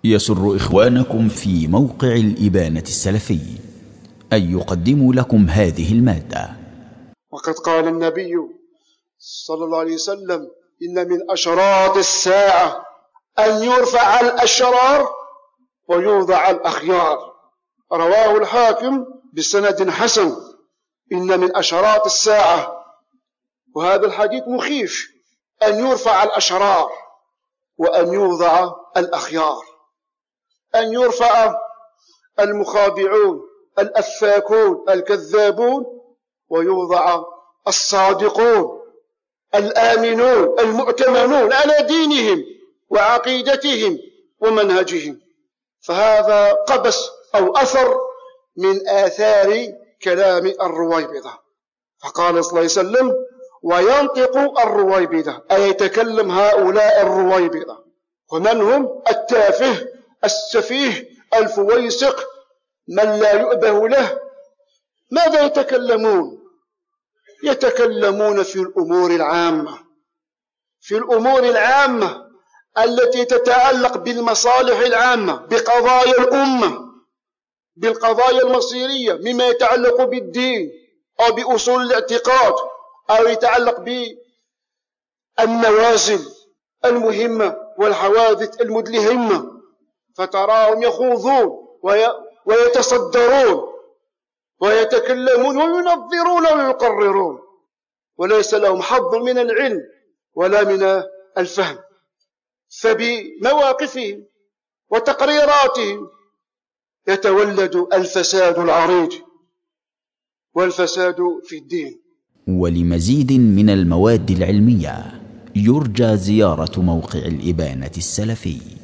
يسر إخوانكم في موقع الإبانة السلفي أن يقدموا لكم هذه المادة. وقد قال النبي صلى الله عليه وسلم: إن من أشراط الساعة أن يرفع الأشرار ويوضع الأخيار. رواه الحاكم بسند حسن. إن من أشراط الساعة، وهذا الحديث مخيف، أن يرفع الأشرار وأن يوضع الأخيار، أن يرفع المخادعون الأفاكون الكذابون ويوضع الصادقون الآمنون المؤتمنون على دينهم وعقيدتهم ومنهجهم. فهذا قبس أو أثر من آثار كلام الرويبضة. فقال صلى الله عليه وسلم: وينطق الرويبضة، أي يتكلم هؤلاء الرويبضة. ومن هم؟ التافه السفيه الفويسق من لا يؤبه له. ماذا يتكلمون؟ يتكلمون في الأمور العامة، في الأمور العامة التي تتعلق بالمصالح العامة، بقضايا الأمة، بالقضايا المصيرية، مما يتعلق بالدين أو بأصول الاعتقاد، أو يتعلق بالنوازل المهمة والحوادث المدلهمة. فتراهم يخوضون ويتصدرون ويتكلمون وينظرون ويقررون، وليس لهم حظ من العلم ولا من الفهم. فبمواقفهم وتقريراتهم يتولد الفساد العريض والفساد في الدين. ولمزيد من المواد العلمية يرجى زيارة موقع الإبانة السلفي.